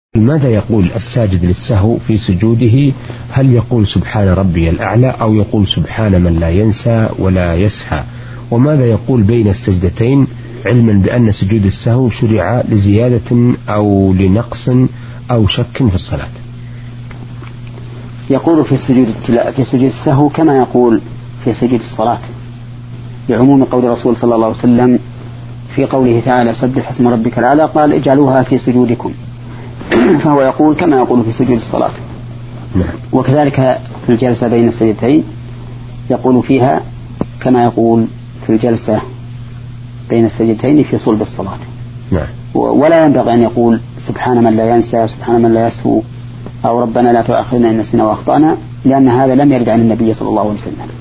ماذا يقول الساجد للسهو في سجوده؟ هل يقول سبحان ربي الأعلى أو يقول سبحان من لا ينسى ولا يسهى؟ وماذا يقول بين السجدتين، علما بأن سجود السهو شرع لزيادة أو لنقص أو شك في الصلاة؟ يقول في سجود السهو كما يقول في سجود الصلاة، لعموم قول الرسول صلى الله عليه وسلم في قوله تعالى سبح اسم ربك الأعلى قال اجعلوها في سجودكم، فهو يقول كما يقول في سجود الصلاة. وكذلك في الجلسة بين السجدتين يقول فيها كما يقول في الجلسة بين السجدتين في صلب الصلاة. ولا ينبغي أن يقول سبحان من لا ينسى، سبحان من لا يسهو، أو ربنا لا تؤاخذنا إن نسينا وأخطأنا، لأن هذا لم يرد عن النبي صلى الله عليه وسلم.